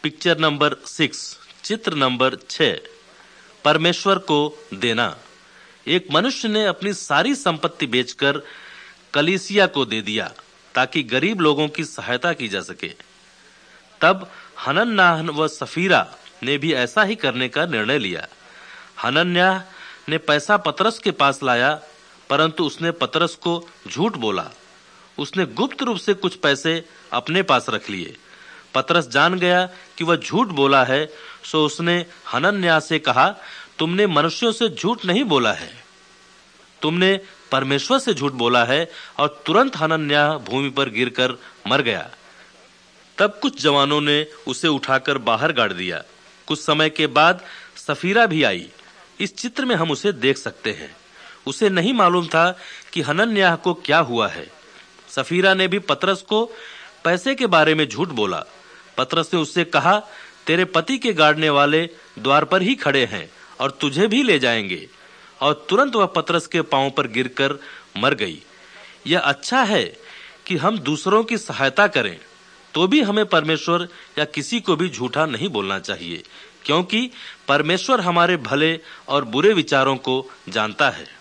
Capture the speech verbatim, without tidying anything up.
Picture number six, चित्र number छह, परमेश्वर को देना। एक मनुष्य ने अपनी सारी संपत्ति बेचकर कलीसिया को दे दिया ताकि गरीब लोगों की सहायता की जा सके। तब हनन्याह व सफीरा ने भी ऐसा ही करने का निर्णय लिया। हनन्याह ने पैसा पतरस के पास लाया, परंतु उसने पतरस को झूठ बोला। उसने गुप्त रूप से कुछ पैसे अपने पास रख लिए। पतरस जान गया कि वह झूठ बोला है, सो उसने हनन्याह से कहा, तुमने मनुष्यों से झूठ नहीं बोला है, तुमने परमेश्वर से झूठ बोला है। और तुरंत हनन्याह भूमि पर गिरकर मर गया। तब कुछ जवानों ने उसे उठाकर बाहर गाड़ दिया। कुछ समय के बाद सफीरा भी आई। इस चित्र में हम उसे देख सकते हैं। उसे नहीं मालूम था कि हनन्याह को क्या हुआ है। सफीरा ने भी पतरस को पैसे के बारे में झूठ बोला। पतरस ने उससे कहा, तेरे पति के गाड़ने वाले द्वार पर ही खड़े हैं और तुझे भी ले जाएंगे। और तुरंत वह पतरस के पांव पर गिरकर मर गई। यह अच्छा है कि हम दूसरों की सहायता करें, तो भी हमें परमेश्वर या किसी को भी झूठा नहीं बोलना चाहिए, क्योंकि परमेश्वर हमारे भले और बुरे विचारों को जानता है।